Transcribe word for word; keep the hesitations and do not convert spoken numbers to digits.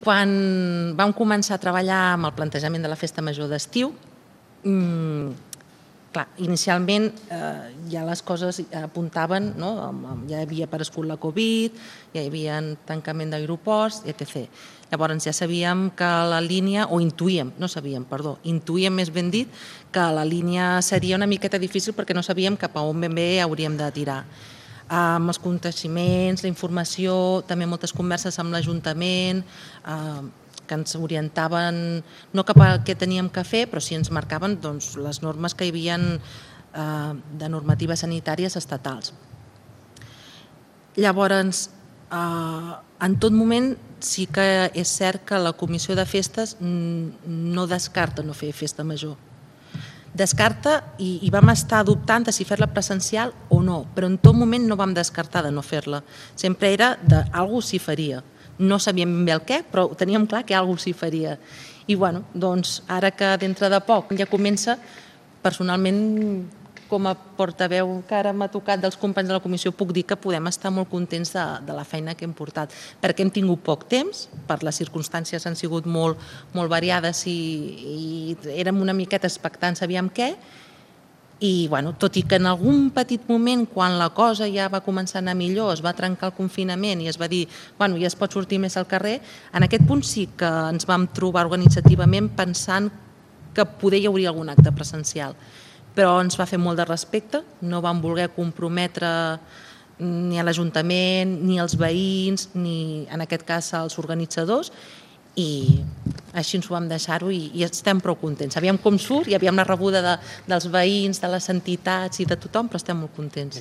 Quan vam començar a treballar amb el plantejament de la Festa Major d'estiu, mmm, clar, inicialment eh, ja les coses apuntaven, no? Ja havia aparegut la Covid, ja hi havia tancament d'aeroports, etcètera. Llavors ja sabíem que la línia, o intuïem, no sabíem, perdó, intuïem més ben dit, que la línia seria una miqueta difícil perquè no sabíem cap a on ben bé hauríem de tirar. Amb els coneixements, la informació, també moltes converses amb l'Ajuntament, que ens orientaven no cap a què teníem que fer, però sí ens marcaven les normes que hi havia de normatives sanitàries estatals. Llavors, en tot moment sí que és cert que la Comissió de Festes no descarta no fer festa major. Descarta i vam estar dubtant de si fer-la presencial o no, però en tot moment no vam descartar de no fer-la. Sempre era d'algú s'hi faria. No sabíem ben bé el què, però teníem clar que algú s'hi faria. I bueno, doncs ara que dintre de poc ja comença, personalment com a portaveu que ara m'ha tocat dels companys de la comissió puc dir que podem estar molt contents de la feina que hem portat, perquè hem tingut poc temps, per les circumstàncies han sigut molt variades i érem una miqueta expectants, sabíem què, i tot i que en algun petit moment, quan la cosa ja va començar a anar millor, es va trencar el confinament i es va dir ja es pot sortir més al carrer, en aquest punt sí que ens vam trobar organitzativament pensant que poder hi hauria algun acte presencial. Però ens va fer molt de respecte, no vam voler comprometre ni a l'Ajuntament, ni als veïns, ni en aquest cas als organitzadors, i així ens ho vam deixar-ho i estem prou contents. Sabíem com surt i havíem la rebuda dels veïns, de les entitats i de tothom, però estem molt contents.